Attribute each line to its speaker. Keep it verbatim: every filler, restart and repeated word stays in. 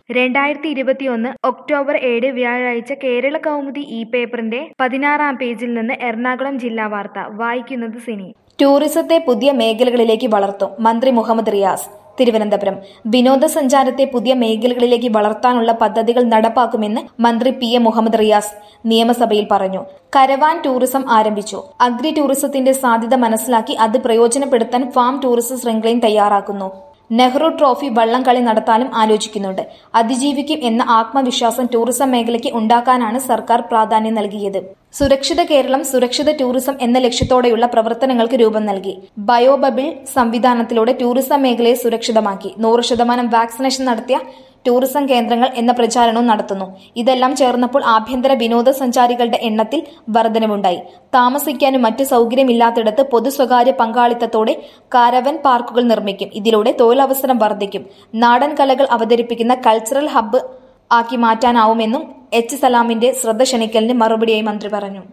Speaker 1: രണ്ടായിരത്തി ഇരുപത്തിയൊന്ന് ഒക്ടോബർ ഏഴ് വ്യാഴാഴ്ച കേരള കൗമുദി ഇ പേപ്പറിന്റെ പതിനാറാം പേജിൽ നിന്ന് എറണാകുളം ജില്ലാ വാർത്ത വായിക്കുന്നത് സിനി.
Speaker 2: ടൂറിസത്തെ പുതിയ മേഖലകളിലേക്ക് വളർത്തും മന്ത്രി മുഹമ്മദ് റിയാസ്. തിരുവനന്തപുരം വിനോദസഞ്ചാരത്തെ പുതിയ മേഖലകളിലേക്ക് വളർത്താനുള്ള പദ്ധതികൾ നടപ്പാക്കുമെന്ന് മന്ത്രി പി എ മുഹമ്മദ് റിയാസ് നിയമസഭയിൽ പറഞ്ഞു. കരവാൻ ടൂറിസം ആരംഭിച്ചു. അഗ്രി ടൂറിസത്തിന്റെ സാധ്യത മനസ്സിലാക്കി അത് പ്രയോജനപ്പെടുത്താൻ ഫാം ടൂറിസം ശൃംഖലയും തയ്യാറാക്കുന്നു. നെഹ്റു ട്രോഫി വള്ളംകളി നടത്താനും ആലോചിക്കുന്നുണ്ട്. അതിജീവിക്കും എന്ന ആത്മവിശ്വാസം ടൂറിസം മേഖലയ്ക്ക് ഉണ്ടാക്കാനാണ് സർക്കാർ പ്രാധാന്യം നൽകിയത്. സുരക്ഷിത കേരളം സുരക്ഷിത ടൂറിസം എന്ന ലക്ഷ്യത്തോടെയുള്ള പ്രവർത്തനങ്ങൾക്ക് രൂപം നൽകി. ബയോബബിൾ സംവിധാനത്തിലൂടെ ടൂറിസം മേഖലയെ സുരക്ഷിതമാക്കി. നൂറ് ശതമാനം വാക്സിനേഷൻ നടത്തിയ ടൂറിസം കേന്ദ്രങ്ങൾ എന്ന പ്രചാരണവും നടത്തുന്നു. ഇതെല്ലാം ചേർന്നപ്പോൾ ആഭ്യന്തര വിനോദസഞ്ചാരികളുടെ എണ്ണത്തിൽ വർധനവുണ്ടായി. താമസിക്കാനും മറ്റ് സൗകര്യമില്ലാത്തിടത്ത് പൊതു സ്വകാര്യ പങ്കാളിത്തത്തോടെ കാരവൻ പാർക്കുകൾ നിർമ്മിക്കും. ഇതിലൂടെ തൊഴിലവസരം വർദ്ധിക്കും. നാടൻ കലകൾ അവതരിപ്പിക്കുന്ന കൾച്ചറൽ ഹബ്ബ് ആക്കി മാറ്റാനാവുമെന്നും എച്ച് സലാമിന്റെ ശ്രദ്ധ ക്ഷണിക്കലിന് മറുപടിയായി മന്ത്രി പറഞ്ഞു.